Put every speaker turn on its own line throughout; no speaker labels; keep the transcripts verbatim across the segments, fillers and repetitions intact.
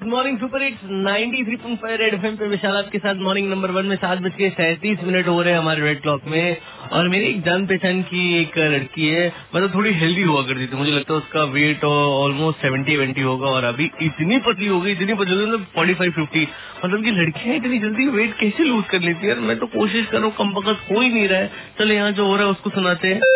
Morning super hits ninety three point five red FM पे विशाल आपके साथ मॉर्निंग नंबर वन में सात बज के सैंतीस मिनट हो रहे हैं हमारे रेड क्लॉक में। और मेरी एक जान पहचान की एक लड़की है, मतलब थोड़ी हेल्दी हुआ करती थी, मुझे लगता है उसका वेट ऑलमोस्ट सेवेंटी वेंटी होगा और अभी इतनी पतली हो गई, इतनी पतली मतलब फोर्टी फाइव फिफ्टी। मतलब की लड़कियां इतनी जल्दी वेट कैसे लूज कर लेती है यार। मैं तो कोशिश कर रहा हूँ, कम बकस हो ही नहीं रहा है। चलो यहाँ जो हो रहा है उसको सुनाते हैं।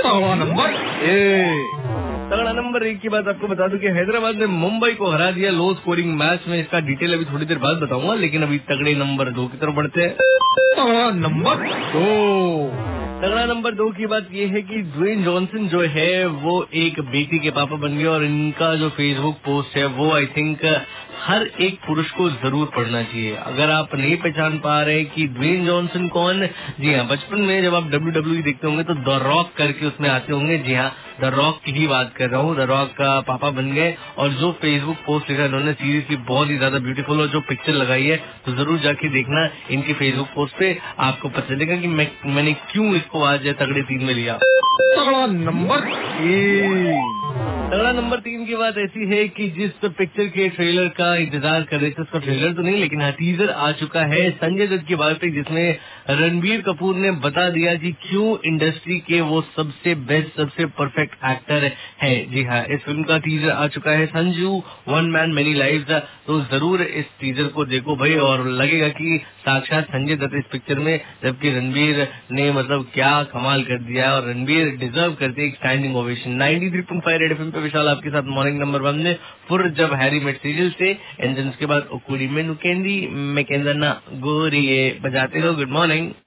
तगड़ा नंबर एक की बात आपको बता दूं कि हैदराबाद ने मुंबई को हरा दिया लो स्कोरिंग मैच में। इसका डिटेल अभी थोड़ी देर बाद बताऊंगा, लेकिन अभी तगड़े नंबर दो की तरफ बढ़ते हैं। नंबर दो तगड़ा नंबर दो की बात ये है कि ड्वेन जॉनसन जो है वो एक बेटी के पापा बन गए और इनका जो फेसबुक पोस्ट है वो आई थिंक हर एक पुरुष को जरूर पढ़ना चाहिए। अगर आप नहीं पहचान पा रहे कि ड्वेन जॉनसन कौन, जी हाँ, बचपन में जब आप डब्ल्यू डब्ल्यू ई देखते होंगे तो द रॉक करके उसमें आते होंगे। जी हाँ, द रॉक की ही बात कर रहा हूँ। द रॉक का पापा बन गए और जो फेसबुक पोस्ट लिखा इन्होंने सीरियसली बहुत ही ज्यादा ब्यूटीफुल, और जो पिक्चर लगाई है तो जरूर जाके देखना इनकी फेसबुक पोस्ट पे, आपको पता चलेगा कि मैं, मैंने क्यों इसको आज तगड़े तीन में लिया। तगड़ा नंबर तीन तगड़ा नंबर तीन की बात ऐसी है कि जिस पिक्चर के ट्रेलर का इंतजार कर रहे थे, उसका ट्रेलर तो नहीं लेकिन हाँ टीजर आ चुका है संजय दत्त की बात पे, जिसमें रणबीर कपूर ने बता दिया कि क्यों इंडस्ट्री के वो सबसे बेस्ट, सबसे परफेक्ट एक्टर है। जी हाँ, इस फिल्म का टीजर आ चुका है, Sanju one man many lives. तो जरूर इस टीजर को देखो भाई, और लगेगा कि साक्षात संजय दत्त इस पिक्चर में, जबकि रणबीर ने मतलब क्या कमाल कर दिया और रणबीर डिजर्व करते एक standing ovation. Ninety three point five red FM पे विशाल आपके साथ मॉर्निंग नंबर वन में फिर जब हैरी मेट सीरियल से एंजन के बाद ओकुड़ी में नुकेंदी मैं कहना ना गोरी बजाते रहो। Good morning.